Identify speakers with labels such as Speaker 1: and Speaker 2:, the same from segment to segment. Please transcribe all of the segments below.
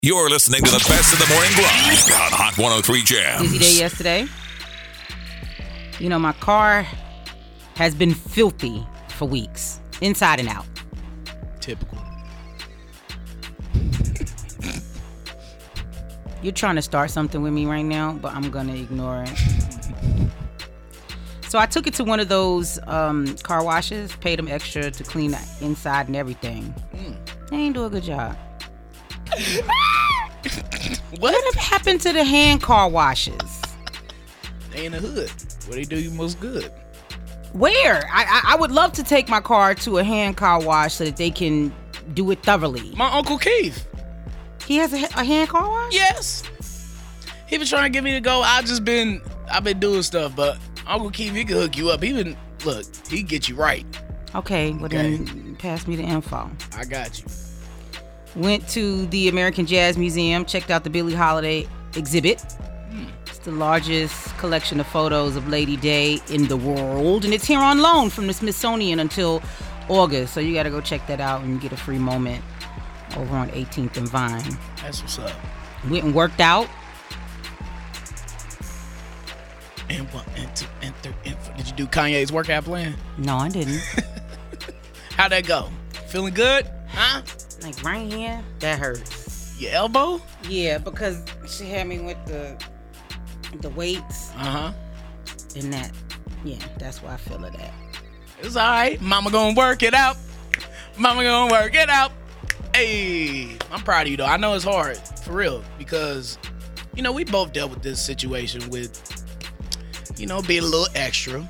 Speaker 1: You're listening to the best of the morning grind on Hot 103 Jams.
Speaker 2: Busy day yesterday. You know, my car has been filthy for weeks, inside and out.
Speaker 3: Typical.
Speaker 2: You're trying to start something with me right now, but I'm going to ignore it. So I took it to one of those car washes, paid them extra to clean the inside and everything. They ain't do a good job. What happened to the hand car washes?
Speaker 3: They in the hood. Where they do you most good.
Speaker 2: Where? I would love to take my car to a hand car wash so that they can do it thoroughly.
Speaker 3: My Uncle Keith.
Speaker 2: He has a hand car wash?
Speaker 3: Yes. He been trying to get me to go. I've been doing stuff, but Uncle Keith, he can hook you up. He can get you right.
Speaker 2: Okay, well then pass me the info.
Speaker 3: I got you.
Speaker 2: Went to the American Jazz Museum, checked out the Billie Holiday exhibit. It's the largest collection of photos of Lady Day in the world, and it's here on loan from the Smithsonian until August. So you got to go check that out and get a free moment over on 18th and Vine.
Speaker 3: That's what's up.
Speaker 2: Went and worked out.
Speaker 3: And 1 and 2 and 3 and 4. Did you do Kanye's workout plan?
Speaker 2: No, I didn't.
Speaker 3: How'd that go? Feeling good? Huh?
Speaker 2: Like right here, that hurts.
Speaker 3: Your elbow?
Speaker 2: Yeah, because she had me with the weights.
Speaker 3: Uh-huh.
Speaker 2: And that's why I feel it at.
Speaker 3: It's all right. Mama gonna work it out. Mama gonna work it out. Hey, I'm proud of you, though. I know it's hard, for real, because, we both dealt with this situation with, being a little extra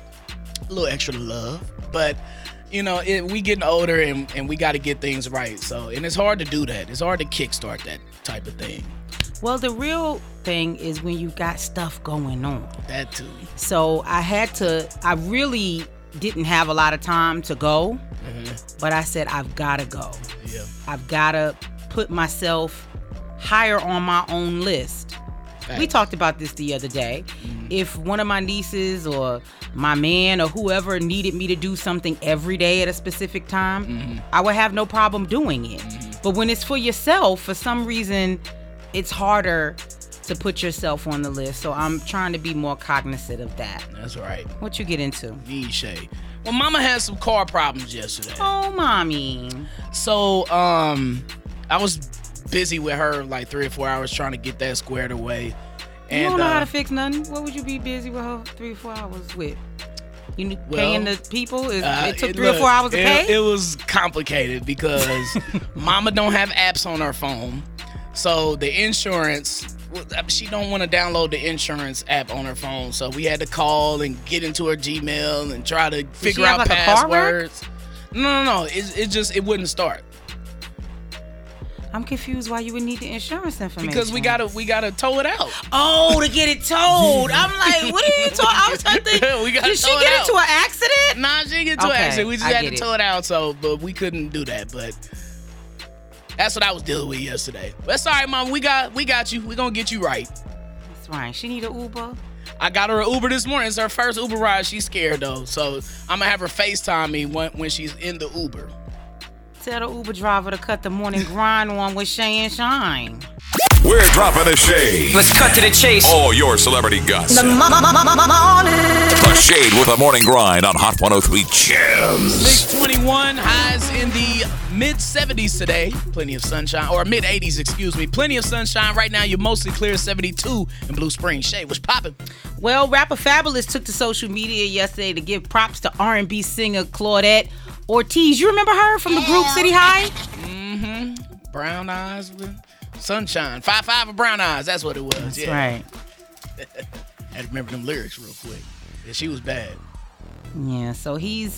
Speaker 3: love. But, we getting older and we got to get things right. So, and it's hard to do that. It's hard to kickstart that type of thing.
Speaker 2: Well, the real thing is when you got stuff going on.
Speaker 3: That too.
Speaker 2: So I really didn't have a lot of time to go, but I said, I've got to go.
Speaker 3: Yeah.
Speaker 2: I've got to put myself higher on my own list.
Speaker 3: Thanks.
Speaker 2: We talked about this the other day. If one of my nieces or my man or whoever needed me to do something every day at a specific time, I would have no problem doing it. But when it's for yourself, for some reason, it's harder to put yourself on the list. So I'm trying to be more cognizant of that.
Speaker 3: That's right.
Speaker 2: What you get into?
Speaker 3: Shay. Well, Mama had some car problems yesterday.
Speaker 2: Oh, mommy.
Speaker 3: So, I was busy with her like 3 or 4 hours trying to get that squared away. And,
Speaker 2: you don't know how to fix nothing? What would you be busy with her 3 or 4 hours with? Paying the people? It took 3 or 4 hours to pay?
Speaker 3: It was complicated because Mama don't have apps on her phone. So the insurance, she don't want to download the insurance app on her phone. So we had to call and get into her Gmail and try to figure out passwords. No. It wouldn't start.
Speaker 2: I'm confused why you would need the insurance information.
Speaker 3: Because we gotta tow it out.
Speaker 2: Oh, to get it towed. I'm like, what are you talking? I was trying to think. Did she get into an accident?
Speaker 3: Nah, she didn't get into an accident. We just had to tow it out. But we couldn't do that. But that's what I was dealing with yesterday. That's all right, Mom. We got you. We gonna get you right.
Speaker 2: That's right. She need an Uber.
Speaker 3: I got her an Uber this morning. It's her first Uber ride. She's scared though, so I'm gonna have her FaceTime me when she's in the Uber.
Speaker 2: Tell the Uber driver to cut the morning grind on with Shay and Shine.
Speaker 1: We're dropping the shade.
Speaker 4: Let's cut to the chase.
Speaker 1: All your celebrity gossip.
Speaker 4: The
Speaker 1: The Shade with the morning grind on Hot 103 Jams.
Speaker 3: 621, highs in the mid-70s today. Plenty of sunshine, or mid-80s, excuse me. Plenty of sunshine. Right now, you're mostly clear, 72 in Blue Springs. Shay, what's poppin'?
Speaker 2: Well, rapper Fabulous took to social media yesterday to give props to R&B singer Claudette Ortiz. You remember her from the group City High?
Speaker 3: Brown eyes with sunshine. 5'5" of brown eyes. That's what it was.
Speaker 2: That's right.
Speaker 3: I had to remember them lyrics real quick. Yeah, she was bad.
Speaker 2: Yeah, so he's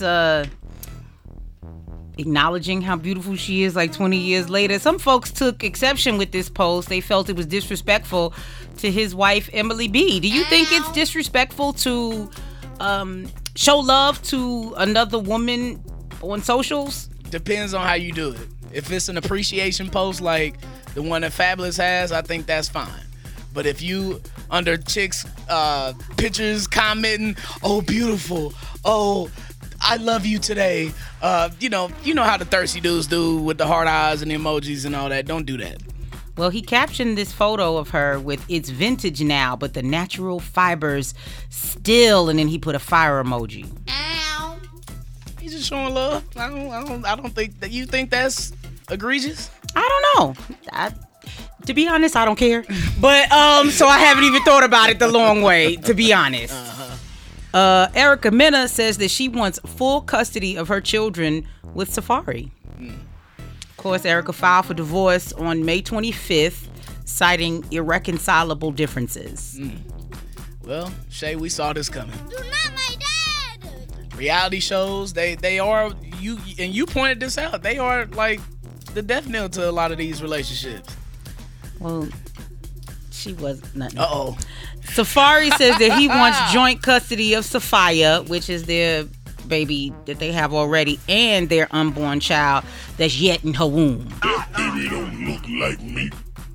Speaker 2: acknowledging how beautiful she is like 20 years later. Some folks took exception with this post. They felt it was disrespectful to his wife, Emily B. Do you think it's disrespectful to show love to another woman on socials?
Speaker 3: Depends on how you do it. If it's an appreciation post like the one that Fabulous has, I think that's fine. But if you under chicks pictures commenting, oh beautiful, oh I love you today, you know how the thirsty dudes do with the heart eyes and the emojis and all that. Don't do that.
Speaker 2: Well, he captioned this photo of her with "It's vintage now, but the natural fibers still," and then he put a fire emoji.
Speaker 3: Ow. He's just showing love. I don't think that you think that's egregious.
Speaker 2: I don't know. To be honest, I don't care. But so I haven't even thought about it the long way, to be honest. Erica Mena says that she wants full custody of her children with Safari. Of course, Erica filed for divorce on May 25th, citing irreconcilable differences.
Speaker 3: Well, Shay, we saw this coming.
Speaker 4: You're not my dad.
Speaker 3: Reality shows, they are, you pointed this out, they are like the death knell to a lot of these relationships.
Speaker 2: Well, she was nothing.
Speaker 3: Uh-oh.
Speaker 2: Safari says that he wants joint custody of Sophia, which is their baby that they have already, and their unborn child that's yet in her womb.
Speaker 5: That baby don't look like me.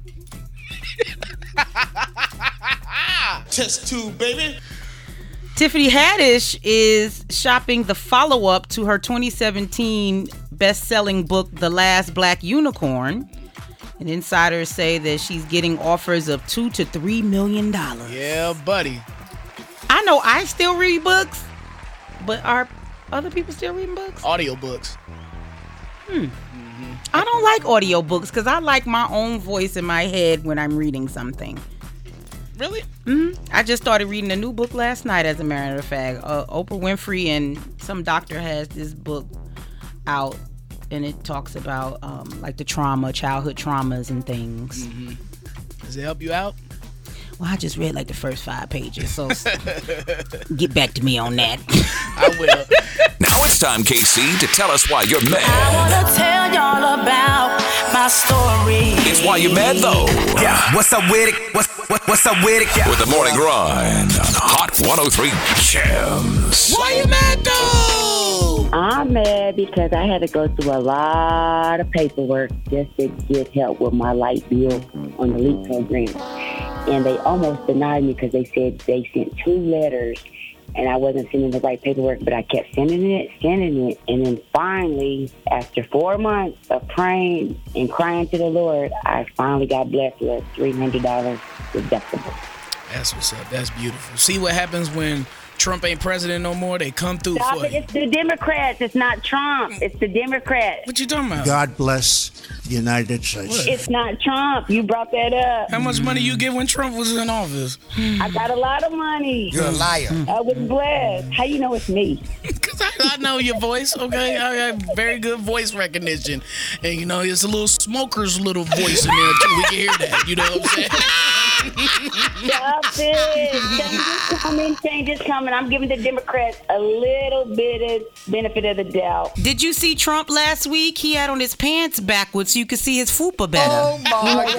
Speaker 5: Test tube, baby.
Speaker 2: Tiffany Haddish is shopping the follow-up to her 2017 best-selling book, The Last Black Unicorn. And insiders say that she's getting offers of $2 to $3 million.
Speaker 3: Yeah, buddy.
Speaker 2: I know I still read books, but are other people still reading books?
Speaker 3: Audiobooks.
Speaker 2: I don't like audiobooks because I like my own voice in my head when I'm reading something.
Speaker 3: Really?
Speaker 2: I just started reading a new book last night, as a matter of fact. Oprah Winfrey and some doctor has this book out, and it talks about like the trauma, childhood traumas and things.
Speaker 3: Does it help you out?
Speaker 2: Well, I just read like the first 5 pages, so get back to me on that.
Speaker 3: I will.
Speaker 1: Now it's time, KC, to tell us why you're mad.
Speaker 6: I wanna tell y'all about my story.
Speaker 1: It's why you're mad, though.
Speaker 7: Yeah, what's up with it? What's up with it? Yeah.
Speaker 1: With the morning grind on Hot 103 Gems.
Speaker 3: Why you mad, though?
Speaker 8: I'm mad because I had to go through a lot of paperwork just to get help with my light bill on the LEAP program. And they almost denied me because they said they sent 2 letters and I wasn't sending the right paperwork, but I kept sending it. And then finally, after 4 months of praying and crying to the Lord, I finally got blessed with a $300 deductible.
Speaker 3: That's what's up. That's beautiful. See what happens when Trump ain't president no more? They come through
Speaker 8: Stop
Speaker 3: for
Speaker 8: it.
Speaker 3: you.
Speaker 8: It's the Democrats. It's not Trump. It's the Democrats.
Speaker 3: What you talking about?
Speaker 5: God bless the United States.
Speaker 3: What?
Speaker 8: It's not Trump. You brought that up.
Speaker 3: How much money you get when Trump was in office?
Speaker 8: I got a lot of money.
Speaker 7: You're a liar.
Speaker 8: I was blessed. How you know it's me?
Speaker 3: Because I know your voice, okay? I have very good voice recognition. And, you know, it's a little smoker's little voice in there, too. We can hear that. You know what I'm saying?
Speaker 8: Stop it. Change is coming. I'm giving the Democrats a little bit of benefit of the doubt.
Speaker 2: Did you see Trump last week? He had on his pants backwards so you could see his fupa better.
Speaker 7: Oh my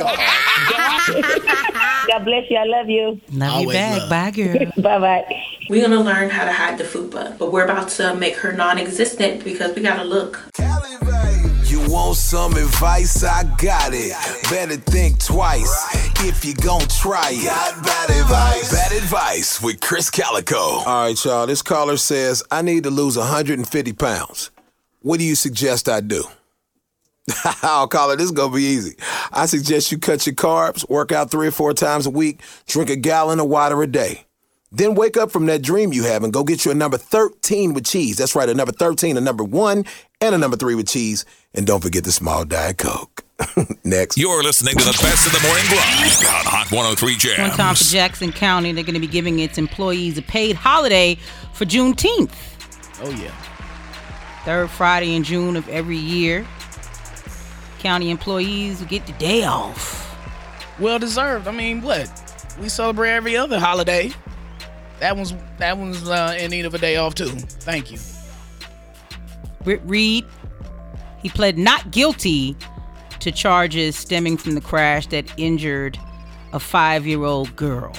Speaker 7: God.
Speaker 8: God bless you. I love you.
Speaker 2: Love you
Speaker 3: Always
Speaker 2: back.
Speaker 3: love.
Speaker 2: Bye, girl.
Speaker 8: Bye-bye.
Speaker 6: We're gonna learn how to hide the fupa, but we're about to make her non-existent because we gotta look.
Speaker 7: You want some advice? I got it. Better think twice if you gon' try it. Got bad advice.
Speaker 1: Bad advice with Chris Calico.
Speaker 9: All right, y'all. This caller says, I need to lose 150 pounds. What do you suggest I do? I'll call it. This is going to be easy. I suggest you cut your carbs, work out 3 or 4 times a week, drink a gallon of water a day. Then wake up from that dream you have and go get you a number 13 with cheese. That's right, a number 13, a number 1, and a number 3 with cheese. And don't forget the small Diet Coke. Next.
Speaker 1: You're listening to the best of the morning grind on Hot 103 Gems.
Speaker 2: One time for Jackson County, they're going to be giving its employees a paid holiday for Juneteenth.
Speaker 3: Oh, yeah.
Speaker 2: 3rd Friday in June of every year. County employees will get the day off.
Speaker 3: Well deserved. I mean, what? We celebrate every other holiday. That one's in need of a day off, too. Thank you.
Speaker 2: Britt Reed, he pled not guilty to charges stemming from the crash that injured a 5-year-old girl.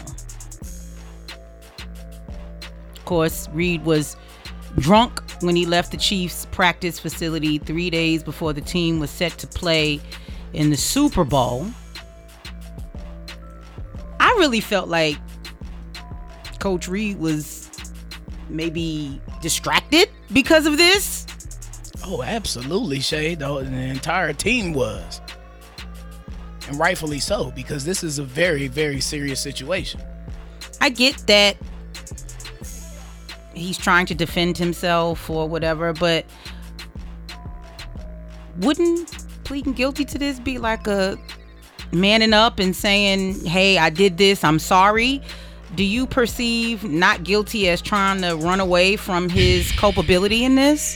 Speaker 2: Of course, Reed was drunk when he left the Chiefs' practice facility 3 days before the team was set to play in the Super Bowl. I really felt like Coach Reed was maybe distracted because of this.
Speaker 3: Oh, absolutely, Shay. The entire team was. and rightfully so, because this is a very, very serious situation.
Speaker 2: I get that he's trying to defend himself or whatever, but wouldn't pleading guilty to this be like a manning up and saying, hey, I did this, I'm sorry? Do you perceive not guilty as trying to run away from his culpability in this?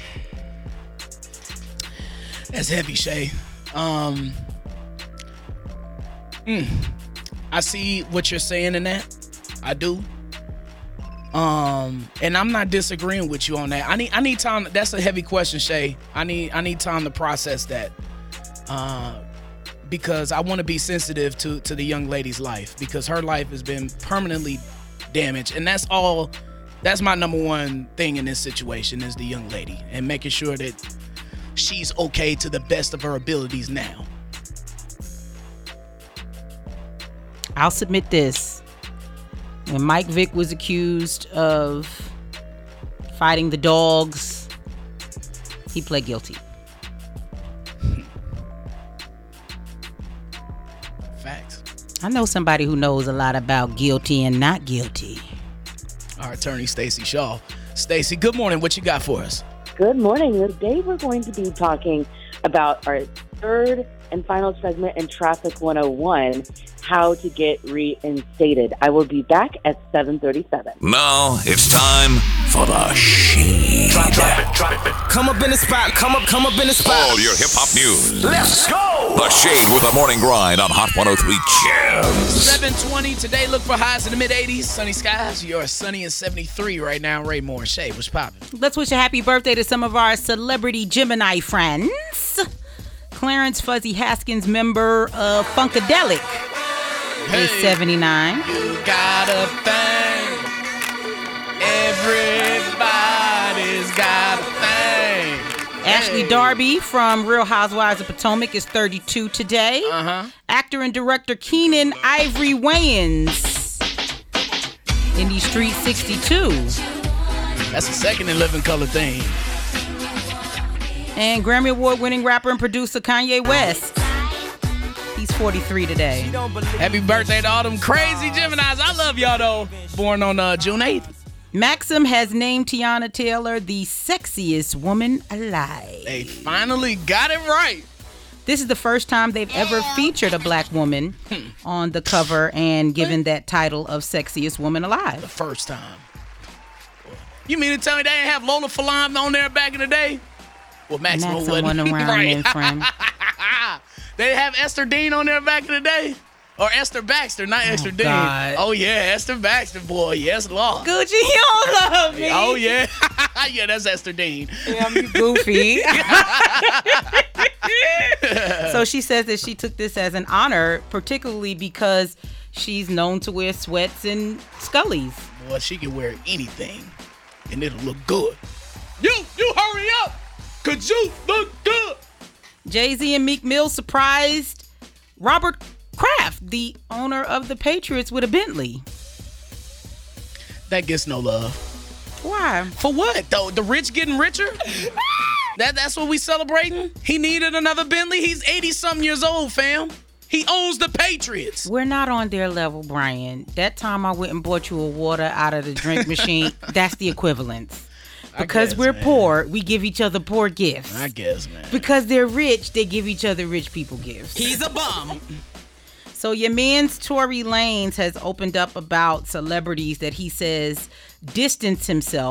Speaker 3: That's heavy, Shay. I see what you're saying in that. I do. And I'm not disagreeing with you on that. I need time. That's a heavy question, Shay. I need time to process that. Because I want to be sensitive to the young lady's life, because her life has been permanently damaged, and that's my number one thing in this situation is the young lady and making sure that she's okay to the best of her abilities now.
Speaker 2: I'll submit this. When Mike Vick was accused of fighting the dogs, he pled guilty.
Speaker 3: Facts.
Speaker 2: I know somebody who knows a lot about guilty and not guilty.
Speaker 3: Our attorney, Stacey Shaw. Stacey, good morning. What you got for us?
Speaker 10: Good morning. Today we're going to be talking about our third and final segment in Traffic 101, how to get reinstated. I will be back at 7:37.
Speaker 1: Now it's time for the Shade.
Speaker 7: Drop it. Come up in the spot. Come up in the spot.
Speaker 1: All your hip-hop news.
Speaker 7: Let's go.
Speaker 1: The Shade with the Morning Grind on Hot 103 Jams.
Speaker 3: 720 today. Look for highs in the mid-80s. Sunny skies. You're sunny and 73 right now. Ray Moore. Shade, what's poppin'?
Speaker 2: Let's wish a happy birthday to some of our celebrity Gemini friends. Clarence Fuzzy Haskins, member of Funkadelic, is 79.
Speaker 3: You got a thing. Everybody's got a thing.
Speaker 2: Ashley Darby from Real Housewives of Potomac is 32 today. Actor and director Keenan Ivory Wayans, in the street, 62.
Speaker 3: That's the second in living color thing.
Speaker 2: And Grammy Award winning rapper and producer Kanye West, he's 43 today.
Speaker 3: Happy birthday to all them crazy Geminis. I love y'all though. Born on June 8th.
Speaker 2: Maxim has named Tiana Taylor the sexiest woman alive.
Speaker 3: They finally got it right.
Speaker 2: This is the first time they've ever featured a black woman on the cover and given that title of sexiest woman alive.
Speaker 3: The first time. You mean to tell me they didn't have Lola Falana on there back in the day? Well, Maxim wasn't
Speaker 2: around
Speaker 3: right.
Speaker 2: then, friend.
Speaker 3: They didn't have Esther Dean on there back in the day? Or Esther Baxter, not Esther Dean.
Speaker 2: God.
Speaker 3: Oh, yeah, Esther Baxter, boy. Yes, Lord.
Speaker 2: Gucci, you don't love me.
Speaker 3: Oh, yeah. Yeah, that's Esther Dean.
Speaker 2: Yeah, I'm goofy. So she says that she took this as an honor, particularly because she's known to wear sweats and Scullies.
Speaker 3: Boy, she can wear anything, and it'll look good. You hurry up, because you look good.
Speaker 2: Jay-Z and Meek Mill surprised Robert Kraft, the owner of the Patriots, with a Bentley.
Speaker 3: That gets no love.
Speaker 2: Why?
Speaker 3: For what, though? The rich getting richer? That's what we celebrating? He needed another Bentley? He's 80-something years old, fam. He owns the Patriots.
Speaker 2: We're not on their level, Brian. That time I went and bought you a water out of the drink machine, that's the equivalence. Because we're poor, we give each other poor gifts.
Speaker 3: I guess, man.
Speaker 2: Because they're rich, they give each other rich people gifts.
Speaker 3: He's a bum.
Speaker 2: So your man's Tory Lanez has opened up about celebrities that he says distance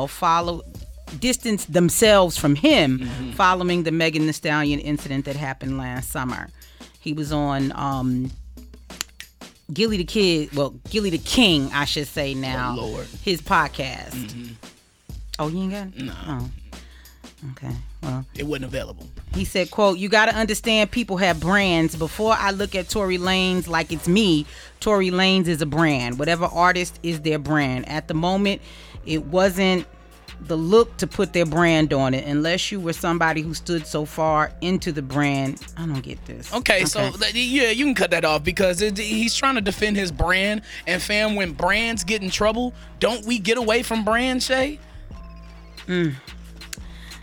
Speaker 2: themselves from him following the Megan Thee Stallion incident that happened last summer. He was on Gilly the King, I should say now.
Speaker 3: Oh, Lord.
Speaker 2: His podcast. Oh, you ain't got it?
Speaker 3: No.
Speaker 2: Oh. Okay, well.
Speaker 3: It wasn't available.
Speaker 2: He said, quote, "You got to understand people have brands. Before I look at Tory Lanez like it's me, Tory Lanez is a brand. Whatever artist is their brand. At the moment, it wasn't the look to put their brand on it. Unless you were somebody who stood so far into the brand." I don't get this.
Speaker 3: Okay. So, yeah, you can cut that off because he's trying to defend his brand. And fam, when brands get in trouble, don't we get away from brand, Shay?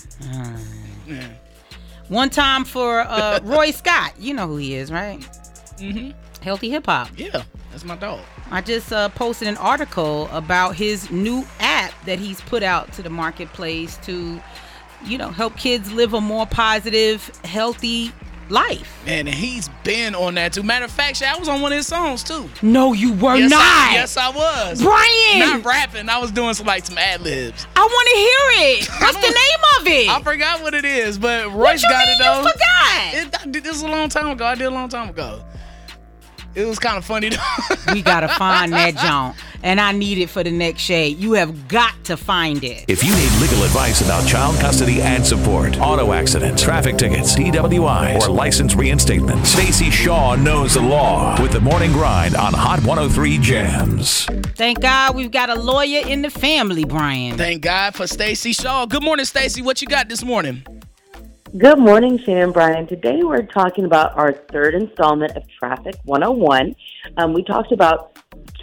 Speaker 2: One time for Roy Scott. You know who he is, right? Healthy Hip Hop.
Speaker 3: Yeah, that's my dog.
Speaker 2: I just posted an article about his new app that he's put out to the marketplace to, help kids live a more positive, healthy life.
Speaker 3: Man, and he's been on that too. Matter of fact, I was on one of his songs too.
Speaker 2: No, you were
Speaker 3: Yes,
Speaker 2: not.
Speaker 3: Yes, I was.
Speaker 2: Brian!
Speaker 3: Not rapping. I was doing some ad-libs.
Speaker 2: I want to hear it. What's the name of it?
Speaker 3: I forgot what it is, but Royce got it though.
Speaker 2: You forgot?
Speaker 3: This was a long time ago. I did a long time ago. It was kind of funny though.
Speaker 2: We gotta find that John, and I need it for the next shade. You have got to find it.
Speaker 1: If you need legal advice about child custody and support, auto accidents, traffic tickets, DWIs, or license reinstatement, Stacey Shaw knows the law with the Morning Grind on Hot 103 Jams.
Speaker 2: Thank God we've got a lawyer in the family, Brian.
Speaker 3: Thank God for Stacey Shaw. Good morning, Stacey. What you got this morning?
Speaker 10: Good morning, Shannon and Brian. Today we're talking about our third installment of Traffic 101. We talked about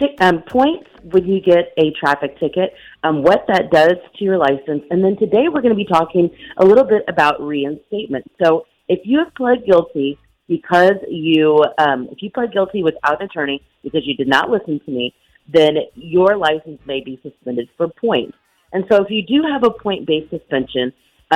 Speaker 10: points when you get a traffic ticket, what that does to your license, and then today we're going to be talking a little bit about reinstatement. So if you have pled guilty because if you pled guilty without an attorney because you did not listen to me, then your license may be suspended for points. And so if you do have a point-based suspension,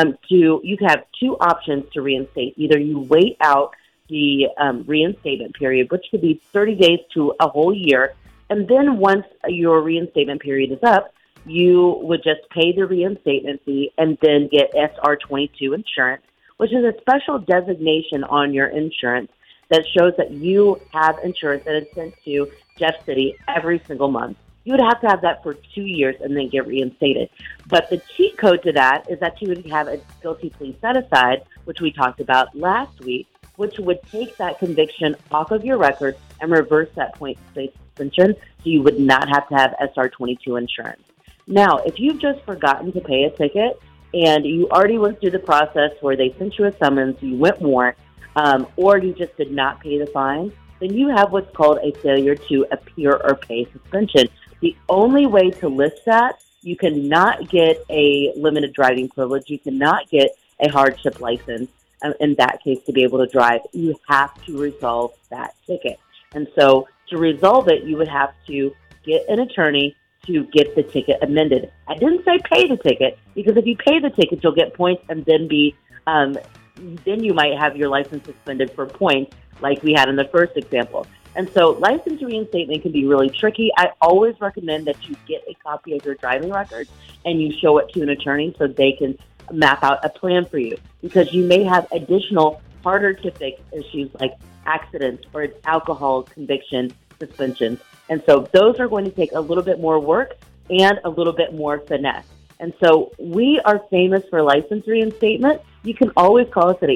Speaker 10: you have two options to reinstate. Either you wait out the reinstatement period, which could be 30 days to a whole year, and then once your reinstatement period is up, you would just pay the reinstatement fee and then get SR22 insurance, which is a special designation on your insurance that shows that you have insurance that is sent to Jeff City every single month. You would have to have that for 2 years and then get reinstated. But the cheat code to that is that you would have a guilty plea set aside, which we talked about last week, which would take that conviction off of your record and reverse that point-based suspension, so you would not have to have SR22 insurance. Now, if you've just forgotten to pay a ticket and you already went through the process where they sent you a summons, you went warrant, or you just did not pay the fine, then you have what's called a failure to appear or pay suspension. The only way to list that, you cannot get a limited driving privilege. You cannot get a hardship license in that case to be able to drive. You have to resolve that ticket. And so to resolve it, you would have to get an attorney to get the ticket amended. I didn't say pay the ticket, because if you pay the ticket, you'll get points and then then you might have your license suspended for points like we had in the first example. And so license reinstatement can be really tricky. I always recommend that you get a copy of your driving record and you show it to an attorney so they can map out a plan for you, because you may have additional harder to fix issues like accidents or alcohol conviction suspensions. And so those are going to take a little bit more work and a little bit more finesse. And so we are famous for license reinstatement. You can always call us at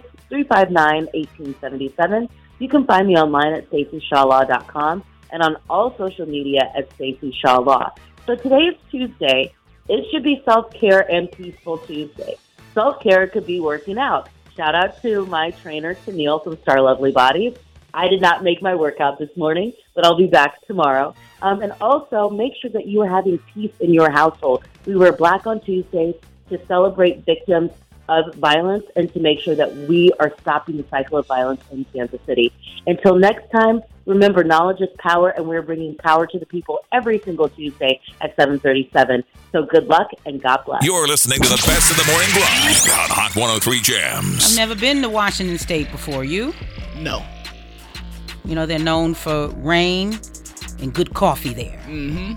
Speaker 10: 816-359-1877. You can find me online at StaceyShawLaw.com and on all social media at Stacey Shaw Law. So today is Tuesday. It should be Self-Care and Peaceful Tuesday. Self-care could be working out. Shout out to my trainer, Tennille from Star Lovely Bodies. I did not make my workout this morning, but I'll be back tomorrow. And also make sure that you are having peace in your household. We wear black on Tuesdays to celebrate victims of violence and to make sure that we are stopping the cycle of violence in Kansas City. Until next time, remember, knowledge is power, and we're bringing power to the people every single Tuesday at 7:37. So good luck and God bless.
Speaker 1: You're listening to the best of the morning grind on Hot 103 Jams.
Speaker 2: I've never been to Washington State before. You?
Speaker 3: No.
Speaker 2: You know, they're known for rain and good coffee there.
Speaker 3: Mm-hmm.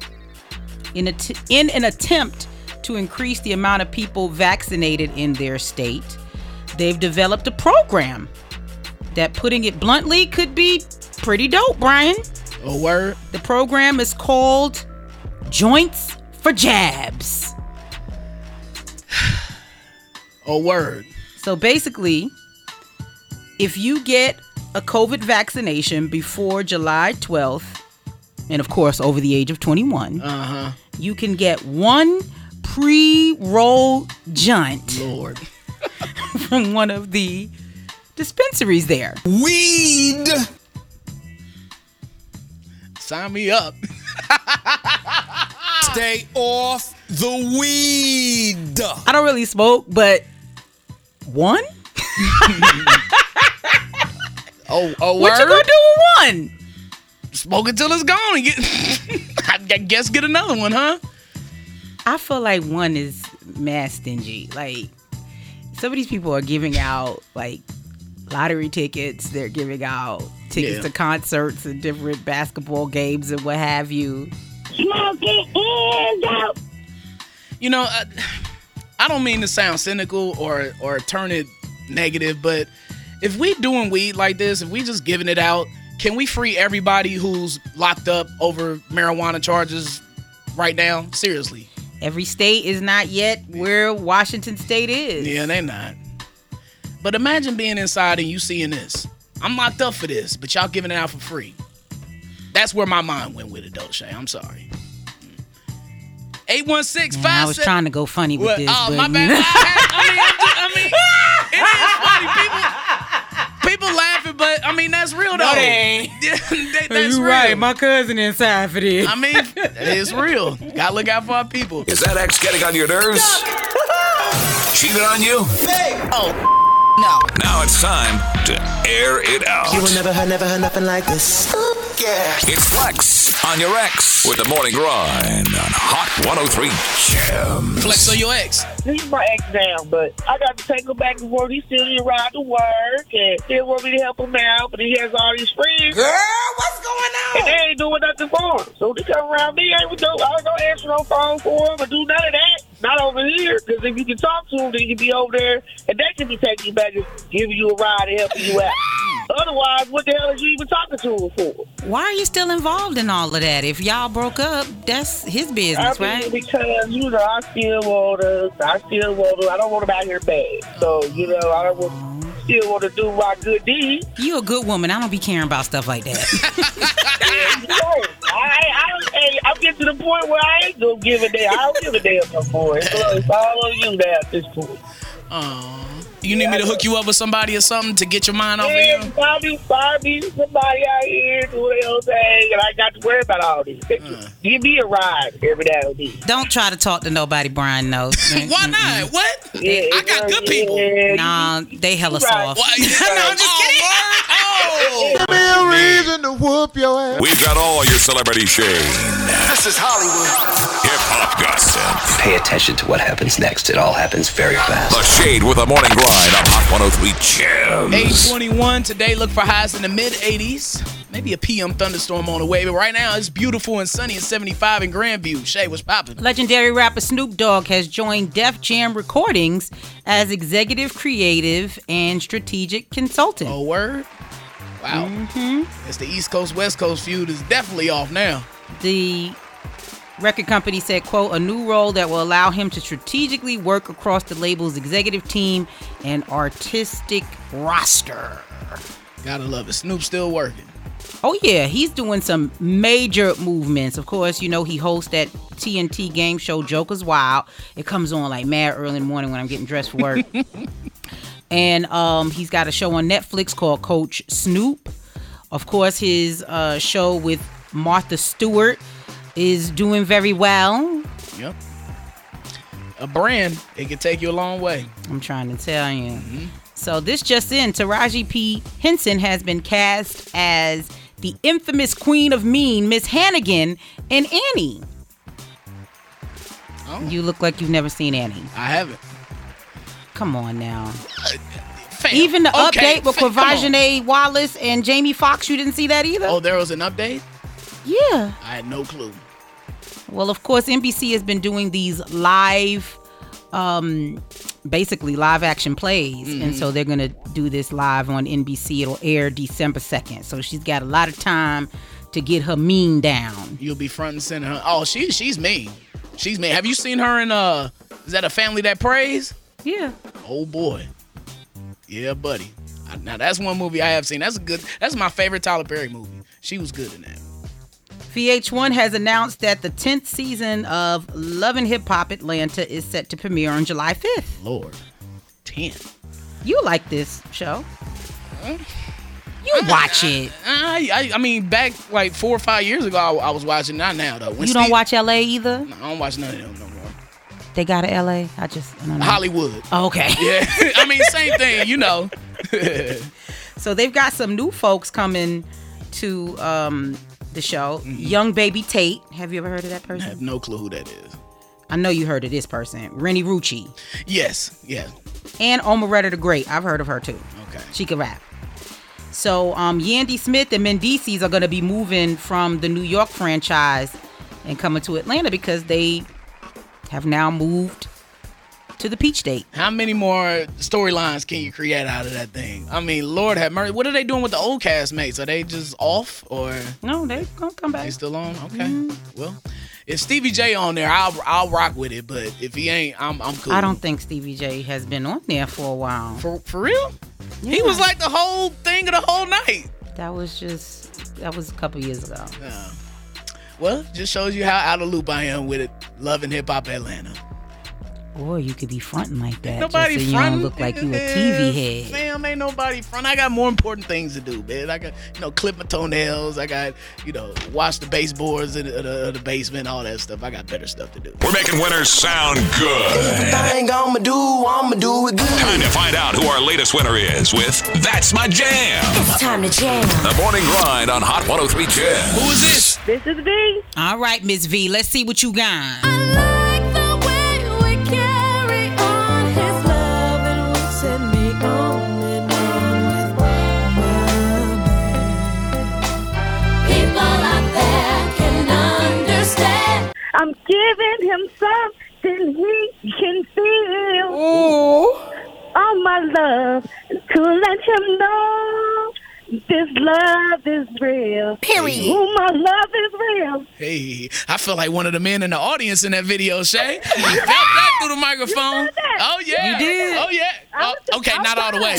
Speaker 2: In an attempt to increase the amount of people vaccinated in their state, they've developed a program that, putting it bluntly, could be pretty dope, Brian.
Speaker 3: Oh, word.
Speaker 2: The program is called Joints for Jabs.
Speaker 3: Oh, word.
Speaker 2: So basically, if you get a COVID vaccination before July 12th, and of course over the age of 21, you can get one pre-roll joint,
Speaker 3: Lord,
Speaker 2: from one of the dispensaries there.
Speaker 9: Weed!
Speaker 3: Sign me up.
Speaker 9: Stay off the weed.
Speaker 2: I don't really smoke, but one?
Speaker 3: Oh,
Speaker 2: What you gonna do with one?
Speaker 3: Smoke it till it's gone and get. I guess get another one, huh?
Speaker 2: I feel like one is mad stingy. Like, some of these people are giving out like lottery tickets. They're giving out tickets to concerts and different basketball games and what have you.
Speaker 8: Smoke it out.
Speaker 3: You know, I don't mean to sound cynical or turn it negative, but if we doing weed like this, if we just giving it out, can we free everybody who's locked up over marijuana charges right now? Seriously.
Speaker 2: Every state is not yet where Washington State is.
Speaker 3: Yeah, they're not. But imagine being inside and you seeing this. I'm locked up for this, but y'all giving it out for free. That's where my mind went with it, though, Shay. I'm sorry. 816-5.
Speaker 2: I was trying to go funny with this.
Speaker 3: Oh,
Speaker 2: but,
Speaker 3: my bad. I mean, it is funny. People laughing, but I mean, that's real, though.
Speaker 2: No, they ain't.
Speaker 3: That's
Speaker 2: you
Speaker 3: real.
Speaker 2: right. My cousin inside for this.
Speaker 3: I mean, it's real. Gotta look out for our people.
Speaker 1: Is that ex getting on your nerves? Cheating on you?
Speaker 7: Hey!
Speaker 3: Oh, no.
Speaker 1: Now it's time to air it out.
Speaker 7: You will never heard nothing like this. Yeah.
Speaker 1: It's Flex on your ex with the morning grind on Hot 103 Jam.
Speaker 3: Flex on your ex.
Speaker 11: He's my ex now, but I got to take him back and forth. He still didn't ride to work and still want me to help him out, but he has all these friends.
Speaker 7: Girl, what's going on?
Speaker 11: And they ain't doing nothing for him. So they come around me, I don't answer no phone for him or do none of that. Not over here, because if you can talk to him, then you can be over there, and they can be taking you back and giving you a ride and helping you out. Otherwise, what the hell is you even talking to him for?
Speaker 2: Why are you still involved in all of that? If y'all broke up, that's his business, right?
Speaker 11: Because, you know, I still want to. I don't want him out here bad. So, you know, still want to do my good deed.
Speaker 2: You a good woman. I don't be caring about stuff like that.
Speaker 11: I'm getting to the point where I ain't gonna give a damn. I don't give a damn no more. It's all on you now at this point.
Speaker 3: You need me to hook you up with somebody or something to get your mind off of him?
Speaker 11: Find me somebody out here doing their own thing, and I got to worry about all this. Give me a ride every now and then.
Speaker 2: Don't try to talk to nobody Brian knows.
Speaker 3: Why not? What?
Speaker 11: Yeah,
Speaker 3: I got good people.
Speaker 2: Nah, they hella soft.
Speaker 3: No, I'm just kidding.
Speaker 7: Give me a reason to whoop your ass.
Speaker 1: We've got all your celebrity shade.
Speaker 7: This is Hollywood.
Speaker 1: Hip hop gossip.
Speaker 12: Pay attention to what happens next. It all happens very fast.
Speaker 1: The Shade with the morning grind on Hot 103 Jams.
Speaker 3: 821 today. Look for highs in the mid 80s. Maybe a PM thunderstorm on the way. But right now, it's beautiful and sunny and 75 in Grandview. Shay, what's poppin'?
Speaker 2: Legendary rapper Snoop Dogg has joined Def Jam Recordings as executive creative and strategic consultant.
Speaker 3: Oh, word? Wow.
Speaker 2: Mm-hmm.
Speaker 3: It's the East Coast, West Coast feud is definitely off now.
Speaker 2: The record company said, quote, a new role that will allow him to strategically work across the label's executive team and artistic roster.
Speaker 3: Gotta love it. Snoop's still working.
Speaker 2: Oh, yeah. He's doing some major movements. Of course, you know, he hosts that TNT game show, Joker's Wild. It comes on like mad early in the morning when I'm getting dressed for work. And he's got a show on Netflix called Coach Snoop. Of course, his show with Martha Stewart is doing very well.
Speaker 3: Yep. A brand, it can take you a long way.
Speaker 2: I'm trying to tell you. Mm-hmm. So this just in, Taraji P. Henson has been cast as the infamous Queen of Mean, Miss Hannigan, in Annie. Oh. You look like you've never seen Annie.
Speaker 3: I haven't.
Speaker 2: Come on now. Even the update with Quavajane Wallace and Jamie Foxx, you didn't see that either?
Speaker 3: Oh, there was an update?
Speaker 2: Yeah.
Speaker 3: I had no clue.
Speaker 2: Well, of course, NBC has been doing these live, basically live action plays. Mm-hmm. And so they're going to do this live on NBC. It'll air December 2nd. So she's got a lot of time to get her mean down.
Speaker 3: You'll be front and center. Huh? Oh, she's mean. She's mean. Have you seen her in, is that A Family That Prays?
Speaker 2: Yeah.
Speaker 3: Oh, boy. Yeah, buddy. Now, that's one movie I have seen. That's my favorite Tyler Perry movie. She was good in that.
Speaker 2: VH1 has announced that the 10th season of Love and Hip Hop Atlanta is set to premiere on July 5th.
Speaker 3: Lord. 10.
Speaker 2: You like this show. You watch it.
Speaker 3: I mean, back like 4 or 5 years ago, I was watching. Not now, though.
Speaker 2: You don't watch LA either?
Speaker 3: No, I don't watch none of them no more.
Speaker 2: They got a LA? I don't know.
Speaker 3: Hollywood.
Speaker 2: Oh, okay.
Speaker 3: Yeah. I mean, same thing, you know.
Speaker 2: So they've got some new folks coming to the show. Young Baby Tate. Have you ever heard of that person?
Speaker 3: I have no clue who that is.
Speaker 2: I know you heard of this person. Rennie Rucci.
Speaker 3: Yes. Yeah.
Speaker 2: And Omeretta the Great. I've heard of her too.
Speaker 3: Okay.
Speaker 2: She can rap. So Yandy Smith and Mendices are going to be moving from the New York franchise and coming to Atlanta because they have now moved to the Peach State.
Speaker 3: How many more storylines can you create out of that thing? I mean, Lord have mercy. What are they doing with the old castmates? Are they just off or?
Speaker 2: No, they gonna come back.
Speaker 3: They still on? Okay. Well, if Stevie J on there, I'll rock with it. But if he ain't, I'm cool.
Speaker 2: I don't think Stevie J has been on there for a while.
Speaker 3: For real?
Speaker 2: Yeah.
Speaker 3: He was like the whole thing of the whole night.
Speaker 2: That was a couple years ago.
Speaker 3: Yeah. Well, just shows you how out of loop I am with it. Loving Hip Hop Atlanta.
Speaker 2: Or you could be fronting like that.
Speaker 3: Nobody
Speaker 2: just so
Speaker 3: fronting.
Speaker 2: You don't look like you a TV head.
Speaker 3: Fam, ain't nobody front. I got more important things to do, man. I got, clip my toenails. I got, wash the baseboards in the basement, all that stuff. I got better stuff to do.
Speaker 1: We're making winners sound good.
Speaker 7: Everything I'ma do it good.
Speaker 1: Time to find out who our latest winner is with That's My Jam.
Speaker 13: It's time to jam.
Speaker 1: The Morning Grind on Hot 103 Jam.
Speaker 3: Who is this?
Speaker 11: This is V.
Speaker 2: All right, Miss V. Let's see what you got.
Speaker 11: I'm giving him something he can feel.
Speaker 2: Ooh.
Speaker 11: All my love to let him know this love is real.
Speaker 13: Period.
Speaker 11: Ooh, my love is real.
Speaker 3: Hey, I feel like one of the men in the audience in that video, Shay. Felt that through the microphone. Oh, yeah.
Speaker 2: You did?
Speaker 3: Oh, yeah. Okay, not all the way.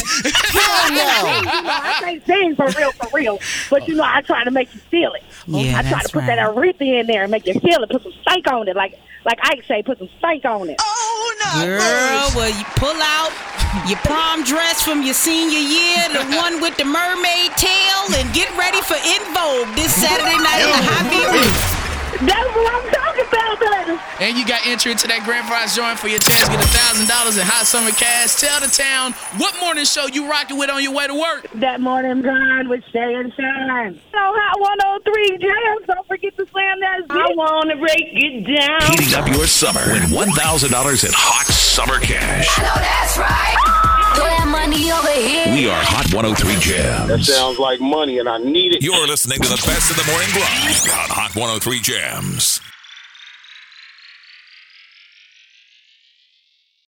Speaker 11: I can't sing for real. But, I try to make you feel it.
Speaker 2: Yeah,
Speaker 11: I try to put that Aretha in there and make you feel it. Put some stank on it. Like Ike say, put some stank on it.
Speaker 7: Oh, no.
Speaker 2: Girl, well, you pull out your prom dress from your senior year, the one with the mermaid tail, and get ready for In Vogue this Saturday night in the High View.
Speaker 11: That's what I'm talking about, baby.
Speaker 3: And you got entry into that grand prize drawing for your chance to get $1,000 in hot summer cash. Tell the town what morning show you rocking with on your way to work.
Speaker 11: That morning grind with Shay and Shine. Hot 103 Jams. Don't forget to slam that Z. I want to break it down.
Speaker 1: Heating up your summer. Win $1,000 in hot summer cash.
Speaker 13: I know that's right. Throw that money over here.
Speaker 1: We are Hot 103 Jams.
Speaker 14: That sounds like money, and I need it.
Speaker 1: You're listening to the best of the morning grind on Hot 103 Jams.